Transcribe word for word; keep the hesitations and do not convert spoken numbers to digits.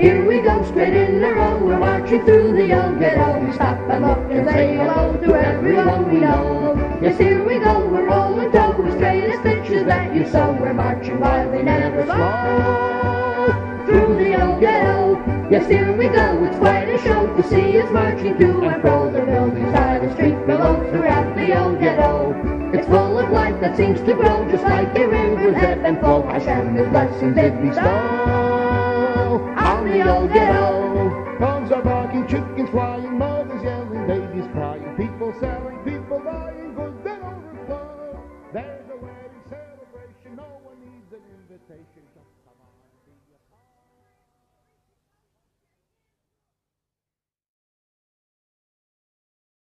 Here we go, straight in a row, we're marching through the old ghetto. We stop and look and say hello to everyone we know. Yes, here we go, we're rolling toe, we're straight as stitches that you sew. We're marching wildly, never slow, through the old ghetto. Yes, here we go, it's quite a show to see us marching to and fro. The buildings by the street below throughout the old ghetto. It's full of life that seems to grow, just like a river's ebb and flow. Hashem his blessings did bestow on the old ghetto. Dogs are barking, chickens flying, mothers yelling, babies crying, people selling, people buying, goods that overflow. There's a wedding celebration, no one needs an invitation.